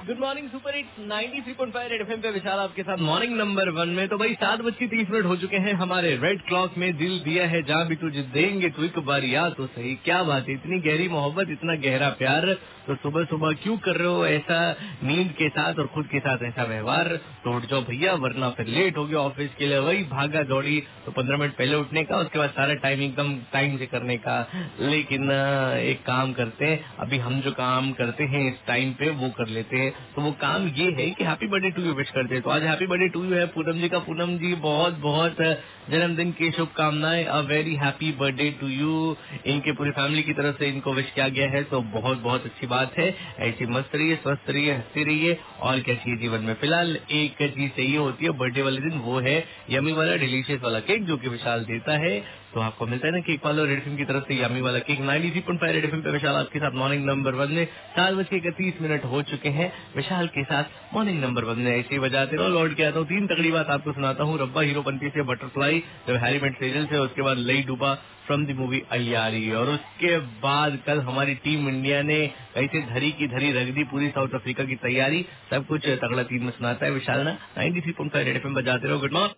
Good morning super hits 93.5 red FM पे विशाल आपके साथ मॉर्निंग नंबर 1 में। तो भाई 7:30 हो चुके हैं हमारे रेड क्लॉक में। दिल दिया है जहाँ भी तुझे देंगे तो एक बार या तो सही। क्या बात है, इतनी गहरी मोहब्बत, इतना गहरा प्यार, तो सुबह सुबह क्यों कर रहे हो ऐसा नींद के साथ और खुद के साथ ऐसा व्यवहार। तो उठ जाओ भैया, वरना फिर लेट हो गया ऑफिस के लिए। वही भागा दौड़ी, तो 15 मिनट पहले उठने का, उसके बाद सारा टाइम एकदम टाइम से करने का। लेकिन एक काम करते हैं, अभी हम जो काम करते हैं इस टाइम पे वो कर लेते हैं। तो वो काम ये है कि happy birthday to you wish करते हैं। तो आज हैप्पी बर्थडे टू यू है पूनम जी का। पूनम जी बहुत बहुत जन्मदिन की शुभकामनाएं। A very happy birthday to you. इनके पूरी फैमिली की तरफ से इनको विश किया गया है, तो बहुत बहुत अच्छी बात है। ऐसी मस्त रहिए, स्वस्थ रहिए, हंसती रहिए। और क्या चाहिए जीवन में। फिलहाल एक चीज चाहिए होती है बर्थडे वाले दिन, वो है यमी वाला डिलीशियस वाला केक, जो कि विशाल देता है। तो आपको मिलता है ना केक वाला रेड एफएम की तरफ से यमी वाला केक। 93.5 रेड एफएम पे विशाल आपके साथ मॉर्निंग नंबर 1 में 7:31 हो चुके हैं। विशाल के साथ मॉर्निंग नंबर 1 में ऐसे ही बजाते रहो। लौट के आता हूँ, 3 तगड़ी बात आपको सुनाता हूँ। रब्बा हीरोपंती से बटरफ्लाई, जब हैरी मेट सेजल से, उसके बाद लई डूबा फ्रॉम द मूवी अय्यारी, और उसके बाद कल हमारी टीम इंडिया ने कैसे धरी की धरी रख दी पूरी साउथ अफ्रीका की तैयारी। सब कुछ तगड़ा 3 में सुनाता है विशाल ना। 93.5 रेड एफएम बजाते रहो। Good morning.